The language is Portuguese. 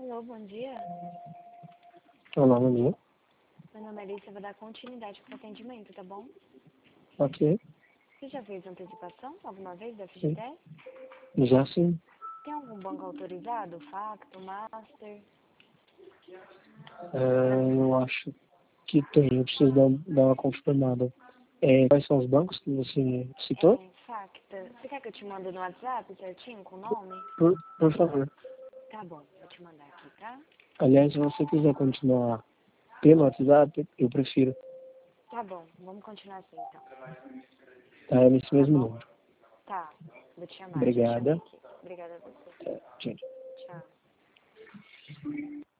Alô, bom dia. Olá, bom dia. Meu nome é Alice, eu vou dar continuidade para o atendimento, tá bom? Ok, Você já fez antecipação alguma vez da sim. FGTS? Já sim. Tem algum banco autorizado? Facto, Master? Eu acho que tem. Eu preciso dar uma confirmada. Quais são os bancos que você citou? Facta. Você quer que eu te mande no WhatsApp certinho, com o nome? Por favor. Tá bom, vou te mandar aqui, tá? Aliás, se você quiser continuar pelo WhatsApp, eu prefiro. Tá bom, vamos continuar assim então. Tá? É nesse Tá mesmo bom? número. Tá, vou te chamar, já te chamei Obrigada. aqui. Obrigada a você. Tchau. Tchau.